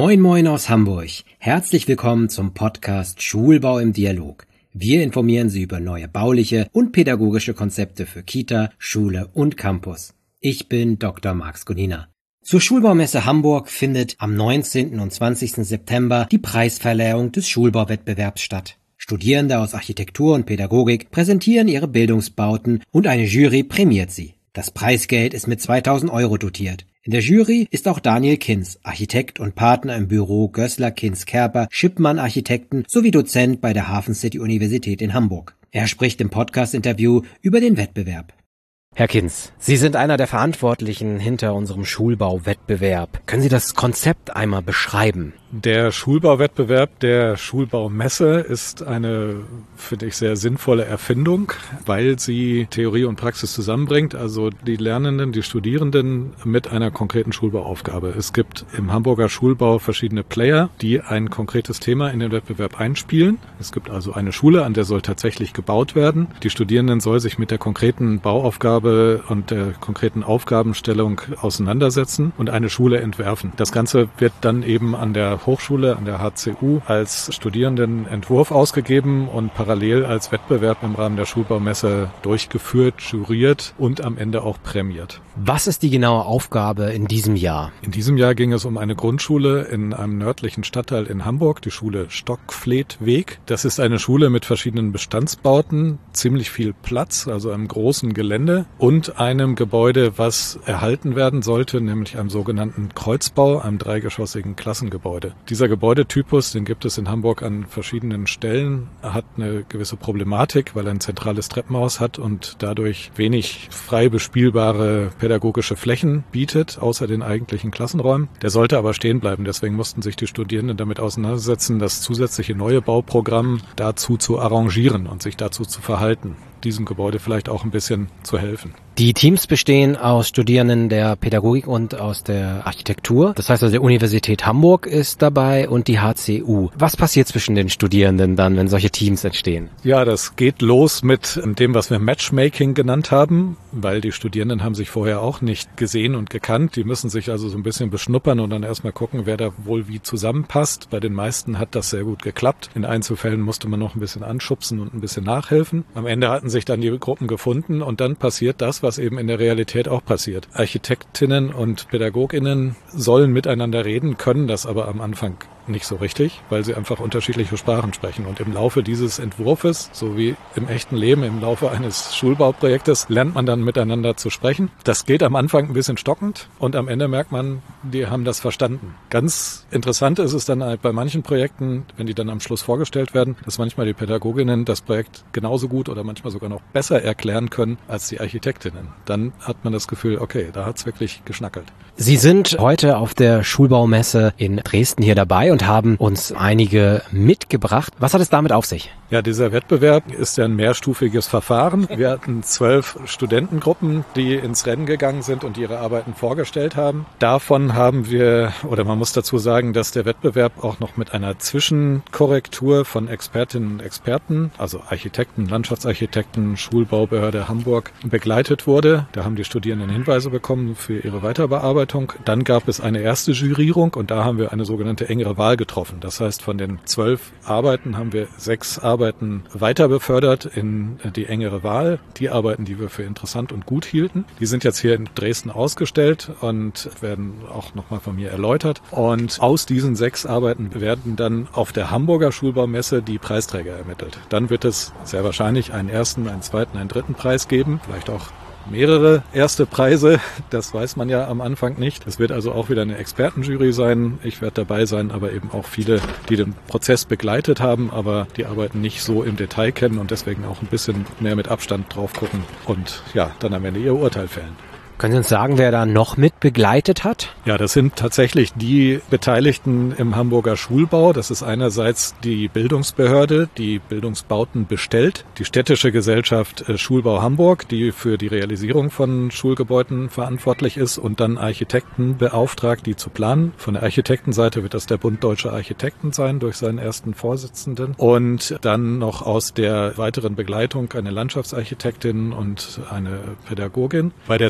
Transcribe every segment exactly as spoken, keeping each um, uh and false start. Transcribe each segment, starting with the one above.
Moin Moin aus Hamburg. Herzlich willkommen zum Podcast Schulbau im Dialog. Wir informieren Sie über neue bauliche und pädagogische Konzepte für Kita, Schule und Campus. Ich bin Doktor Marx Gunina. Zur Schulbaumesse Hamburg findet am neunzehnten und zwanzigsten September die Preisverleihung des Schulbauwettbewerbs statt. Studierende aus Architektur und Pädagogik präsentieren ihre Bildungsbauten und eine Jury prämiert sie. Das Preisgeld ist mit zweitausend Euro dotiert. In der Jury ist auch Daniel Kinz, Architekt und Partner im Büro Gößler Kinz Kerper Schippmann Architekten sowie Dozent bei der Hafen City Universität in Hamburg. Er spricht im Podcast-Interview über den Wettbewerb. Herr Kinz, Sie sind einer der Verantwortlichen hinter unserem Schulbauwettbewerb. Können Sie das Konzept einmal beschreiben? Der Schulbauwettbewerb der Schulbaumesse ist eine, finde ich, sehr sinnvolle Erfindung, weil sie Theorie und Praxis zusammenbringt, also die Lernenden, die Studierenden mit einer konkreten Schulbauaufgabe. Es gibt im Hamburger Schulbau verschiedene Player, die ein konkretes Thema in den Wettbewerb einspielen. Es gibt also eine Schule, an der soll tatsächlich gebaut werden. Die Studierenden soll sich mit der konkreten Bauaufgabe und der konkreten Aufgabenstellung auseinandersetzen und eine Schule entwerfen. Das Ganze wird dann eben an der Hochschule, an der H C U, als Studierendenentwurf ausgegeben und parallel als Wettbewerb im Rahmen der Schulbaumesse durchgeführt, juriert und am Ende auch prämiert. Was ist die genaue Aufgabe in diesem Jahr? In diesem Jahr ging es um eine Grundschule in einem nördlichen Stadtteil in Hamburg, die Schule Stockfleetweg. Das ist eine Schule mit verschiedenen Bestandsbauten, ziemlich viel Platz, also einem großen Gelände und einem Gebäude, was erhalten werden sollte, nämlich einem sogenannten Kreuzbau, einem dreigeschossigen Klassengebäude. Dieser Gebäudetypus, den gibt es in Hamburg an verschiedenen Stellen, hat eine gewisse Problematik, weil er ein zentrales Treppenhaus hat und dadurch wenig frei bespielbare pädagogische Flächen bietet, außer den eigentlichen Klassenräumen. Der sollte aber stehen bleiben. Deswegen mussten sich die Studierenden damit auseinandersetzen, das zusätzliche neue Bauprogramm dazu zu arrangieren und sich dazu zu verhalten, diesem Gebäude vielleicht auch ein bisschen zu helfen. Die Teams bestehen aus Studierenden der Pädagogik und aus der Architektur. Das heißt also, der Universität Hamburg ist dabei und die H C U. Was passiert zwischen den Studierenden dann, wenn solche Teams entstehen? Ja, das geht los mit dem, was wir Matchmaking genannt haben, weil die Studierenden haben sich vorher auch nicht gesehen und gekannt. Die müssen sich also so ein bisschen beschnuppern und dann erstmal gucken, wer da wohl wie zusammenpasst. Bei den meisten hat das sehr gut geklappt. In Einzelfällen musste man noch ein bisschen anschubsen und ein bisschen nachhelfen. Am Ende hatten sich dann die Gruppen gefunden und dann passiert das, was eben in der Realität auch passiert. Architektinnen und Pädagoginnen sollen miteinander reden, können das aber am Anfang nicht so richtig, weil sie einfach unterschiedliche Sprachen sprechen. Und im Laufe dieses Entwurfes, so wie im echten Leben, im Laufe eines Schulbauprojektes, lernt man dann miteinander zu sprechen. Das geht am Anfang ein bisschen stockend und am Ende merkt man, die haben das verstanden. Ganz interessant ist es dann bei manchen Projekten, wenn die dann am Schluss vorgestellt werden, dass manchmal die Pädagoginnen das Projekt genauso gut oder manchmal sogar noch besser erklären können als die Architektinnen. Dann hat man das Gefühl, okay, da hat's wirklich geschnackelt. Sie sind heute auf der Schulbaumesse in Dresden hier dabei und haben uns einige mitgebracht. Was hat es damit auf sich? Ja, dieser Wettbewerb ist ja ein mehrstufiges Verfahren. Wir hatten zwölf Studentengruppen, die ins Rennen gegangen sind und ihre Arbeiten vorgestellt haben. Davon haben wir, oder man muss dazu sagen, dass der Wettbewerb auch noch mit einer Zwischenkorrektur von Expertinnen und Experten, also Architekten, Landschaftsarchitekten, Schulbaubehörde Hamburg, begleitet wurde. Da haben die Studierenden Hinweise bekommen für ihre Weiterbearbeitung. Dann gab es eine erste Jurierung und da haben wir eine sogenannte engere Wahl getroffen. Das heißt, von den zwölf Arbeiten haben wir sechs Arbeiten weiter befördert in die engere Wahl. Die Arbeiten, die wir für interessant und gut hielten, die sind jetzt hier in Dresden ausgestellt und werden auch nochmal von mir erläutert. Und aus diesen sechs Arbeiten werden dann auf der Hamburger Schulbaumesse die Preisträger ermittelt. Dann wird es sehr wahrscheinlich einen ersten, einen zweiten, einen dritten Preis geben, vielleicht auch mehrere erste Preise, das weiß man ja am Anfang nicht. Es wird also auch wieder eine Expertenjury sein. Ich werde dabei sein, aber eben auch viele, die den Prozess begleitet haben, aber die Arbeiten nicht so im Detail kennen und deswegen auch ein bisschen mehr mit Abstand drauf gucken und ja, dann am Ende ihr Urteil fällen. Können Sie uns sagen, wer da noch mit begleitet hat? Ja, das sind tatsächlich die Beteiligten im Hamburger Schulbau. Das ist einerseits die Bildungsbehörde, die Bildungsbauten bestellt, die städtische Gesellschaft Schulbau Hamburg, die für die Realisierung von Schulgebäuden verantwortlich ist und dann Architekten beauftragt, die zu planen. Von der Architektenseite wird das der Bund Deutscher Architekten sein, durch seinen ersten Vorsitzenden. Und dann noch aus der weiteren Begleitung eine Landschaftsarchitektin und eine Pädagogin. Bei der Zusammensetzung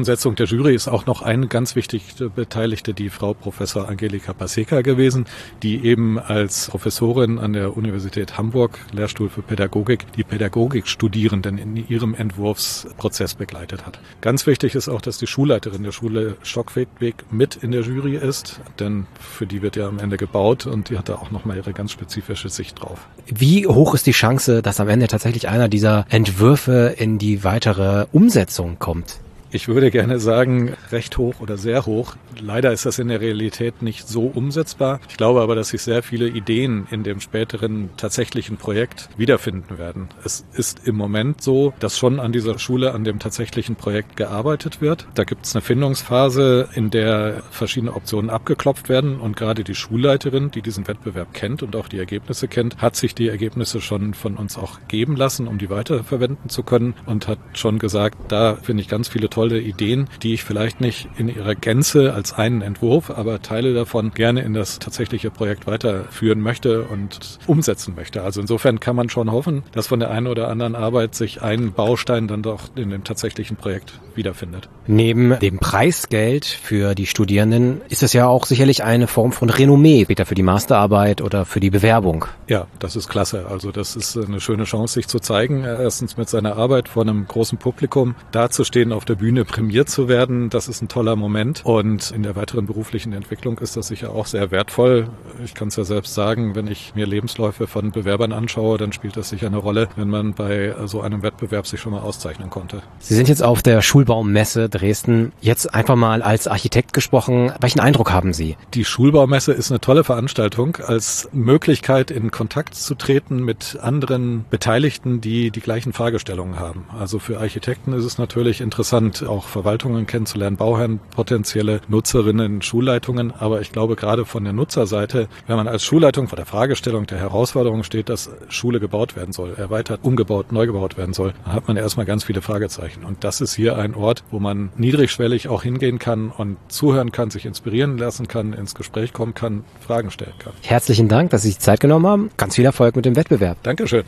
Zusammensetzung der Jury ist auch noch eine ganz wichtige Beteiligte, die Frau Professor Angelika Paseka gewesen, die eben als Professorin an der Universität Hamburg, Lehrstuhl für Pädagogik, die Pädagogikstudierenden in ihrem Entwurfsprozess begleitet hat. Ganz wichtig ist auch, dass die Schulleiterin der Schule Stockweg mit in der Jury ist, denn für die wird ja am Ende gebaut und die hat da auch nochmal ihre ganz spezifische Sicht drauf. Wie hoch ist die Chance, dass am Ende tatsächlich einer dieser Entwürfe in die weitere Umsetzung kommt? Ich würde gerne sagen, recht hoch oder sehr hoch. Leider ist das in der Realität nicht so umsetzbar. Ich glaube aber, dass sich sehr viele Ideen in dem späteren tatsächlichen Projekt wiederfinden werden. Es ist im Moment so, dass schon an dieser Schule, an dem tatsächlichen Projekt gearbeitet wird. Da gibt es eine Findungsphase, in der verschiedene Optionen abgeklopft werden und gerade die Schulleiterin, die diesen Wettbewerb kennt und auch die Ergebnisse kennt, hat sich die Ergebnisse schon von uns auch geben lassen, um die weiterverwenden zu können und hat schon gesagt, da finde ich ganz viele tolle Ideen, die ich vielleicht nicht in ihrer Gänze als einen Entwurf, aber Teile davon gerne in das tatsächliche Projekt weiterführen möchte und umsetzen möchte. Also insofern kann man schon hoffen, dass von der einen oder anderen Arbeit sich ein Baustein dann doch in dem tatsächlichen Projekt wiederfindet. Neben dem Preisgeld für die Studierenden ist es ja auch sicherlich eine Form von Renommee, später für die Masterarbeit oder für die Bewerbung. Ja, das ist klasse. Also das ist eine schöne Chance, sich zu zeigen. Erstens mit seiner Arbeit vor einem großen Publikum dazustehen, auf der Bühne prämiert zu werden. Das ist ein toller Moment. Und in der weiteren beruflichen Entwicklung ist das sicher auch sehr wertvoll. Ich kann es ja selbst sagen, wenn ich mir Lebensläufe von Bewerbern anschaue, dann spielt das sicher eine Rolle, wenn man bei so einem Wettbewerb sich schon mal auszeichnen konnte. Sie sind jetzt auf der Schulbaumesse Dresden. Jetzt einfach mal als Architekt gesprochen. Welchen Eindruck haben Sie? Die Schulbaumesse ist eine tolle Veranstaltung als Möglichkeit, in Kontakt zu treten mit anderen Beteiligten, die die gleichen Fragestellungen haben. Also für Architekten ist es natürlich interessant, auch Verwaltungen kennenzulernen, Bauherren, potenzielle Nutzerinnen, Schulleitungen. Aber ich glaube, gerade von der Nutzerseite, wenn man als Schulleitung vor der Fragestellung der Herausforderung steht, dass Schule gebaut werden soll, erweitert, umgebaut, neu gebaut werden soll, dann hat man erstmal ganz viele Fragezeichen. Und das ist hier ein Ort, wo man niedrigschwellig auch hingehen kann und zuhören kann, sich inspirieren lassen kann, ins Gespräch kommen kann, Fragen stellen kann. Herzlichen Dank, dass Sie sich Zeit genommen haben. Ganz viel Erfolg mit dem Wettbewerb. Dankeschön.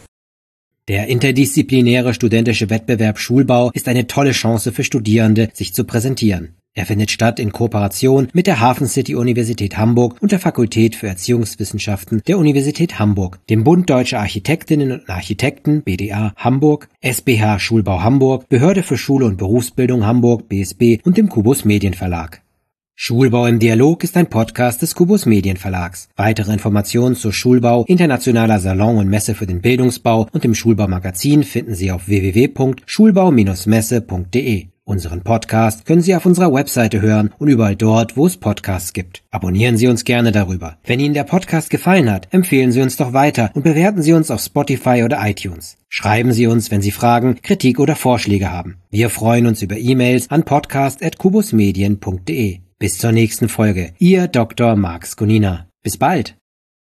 Der interdisziplinäre studentische Wettbewerb Schulbau ist eine tolle Chance für Studierende, sich zu präsentieren. Er findet statt in Kooperation mit der Hafen City Universität Hamburg und der Fakultät für Erziehungswissenschaften der Universität Hamburg, dem Bund Deutscher Architektinnen und Architekten B D A Hamburg, S B H Schulbau Hamburg, Behörde für Schule und Berufsbildung Hamburg B S B und dem Kubus Medienverlag. Schulbau im Dialog ist ein Podcast des Kubus Medienverlags. Weitere Informationen zur Schulbau, internationaler Salon und Messe für den Bildungsbau und dem Schulbaumagazin finden Sie auf w w w punkt schulbau messe punkt d e. Unseren Podcast können Sie auf unserer Webseite hören und überall dort, wo es Podcasts gibt. Abonnieren Sie uns gerne darüber. Wenn Ihnen der Podcast gefallen hat, empfehlen Sie uns doch weiter und bewerten Sie uns auf Spotify oder iTunes. Schreiben Sie uns, wenn Sie Fragen, Kritik oder Vorschläge haben. Wir freuen uns über E-Mails an podcast at kubusmedien punkt d e. Bis zur nächsten Folge. Ihr Doktor Marc Skonina. Bis bald.